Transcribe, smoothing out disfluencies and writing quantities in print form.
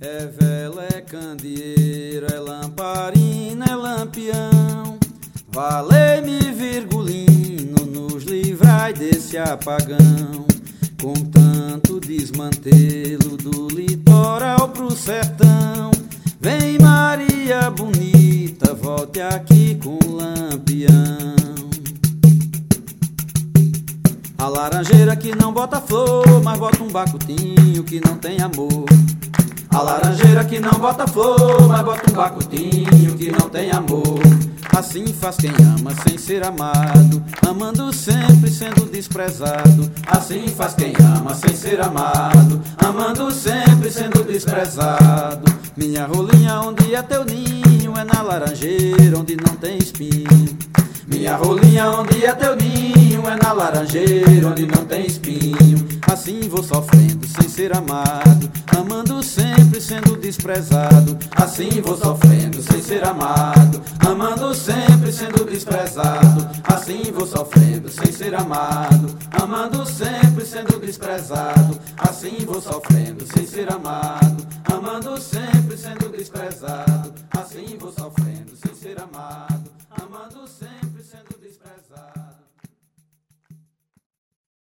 É vela, é candeeiro, é lamparina, é lampião. Valei-me, Virgulino, nos livrai desse apagão. Com tanto desmantelo do litoral pro sertão, vem Maria bonita, volte aqui com o lampião. A laranjeira que não bota flor, mas bota um bacutinho que não tem amor. A laranjeira que não bota flor, mas bota um bacutinho que não tem amor. Assim faz quem ama sem ser amado, amando sempre sendo desprezado. Assim faz quem ama sem ser amado, amando sempre sendo desprezado. Minha rolinha, onde é teu ninho? É na laranjeira onde não tem espinho. Minha rolinha, onde é teu ninho? É na laranjeira onde não tem espinho. Assim vou sofrendo sem ser amado, amando sempre sendo desprezado. Assim vou sofrendo sem ser amado, amando sempre sendo desprezado. Assim vou sofrendo sem ser amado, amando sempre sendo desprezado. Assim vou sofrendo sem ser amado, amando sempre sendo desprezado. Assim vou sofrendo sem ser amado, amando sempre